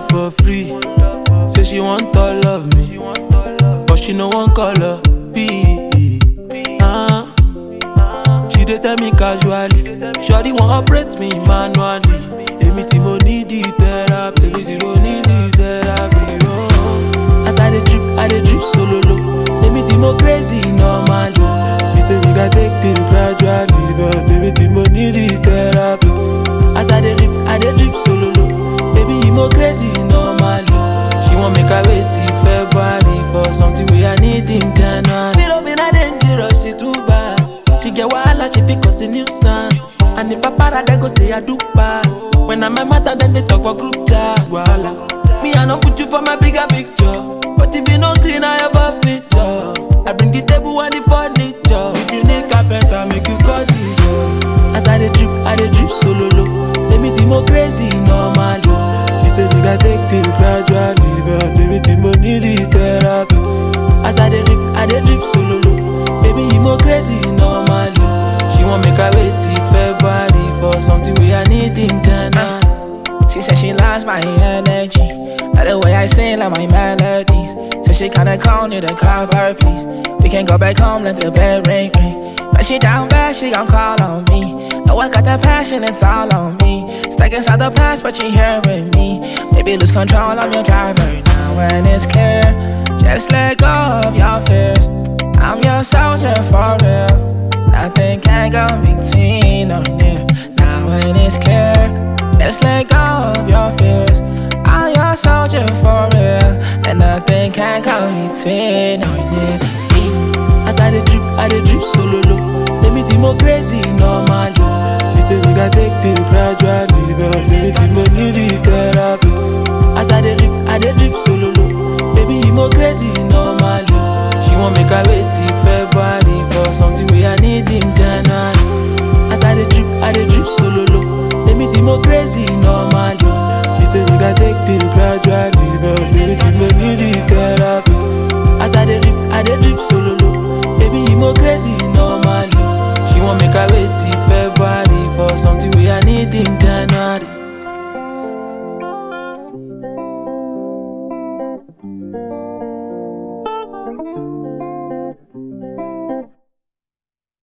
for free. Say she want all of me, but she no one color B. She dey tell me casually, shawty want operate me manually. Èmi tí mo need the therapy, èmi tí mo need the therapy. Oh. As I dey drip solo low. Èmi tí mo crazy normally. She say we gotta take things gradually, but èmi tí mo need the therapy. As I dey drip solo low. Baby, you more crazy normally. She want make her wait till February for something we I need in January. We don't be not dangerous, she too bad. She get wahala, she fit cause a nuisance. And if I para, they go say I do bad. When I'm a matter, then they talk for group chat. Wahala. Me, I don't put you for my bigger picture. But if you no green, I have a feature. I bring the table and the furniture. If you need carpenter, make you call Jesus. As I dey drip solo low. Èmi tí mo crazy normally. She say we gotta take things gradually, but èmi tí mo need the therapy. As I dey drip solo low. Baby, you more crazy normally. She want make her wait till February for something we I need in January. She said she loves my energy, like the way I sing, like my melodies. So she kinda call me to cover, please. We can go back home, let the bell ring. But she down bad, she gon' call on me. No, I got that passion, it's all on me. Stuck inside the past, but she here with me. Maybe lose control, I'm your driver now. When it's clear, just let go of your fears. I'm your soldier for real. Nothing can go between or near. Now when it's clear, just let go of your fears. I'm your soldier for real, and nothing can go between or near. As I dey drip solo low. Èmi tí mo crazy normally. She say we gotta take things gradually, but èmi tí mo need the therapy. As I dey drip solo low. Baby, you more crazy normally. She want make her wait till February for something we I need in January.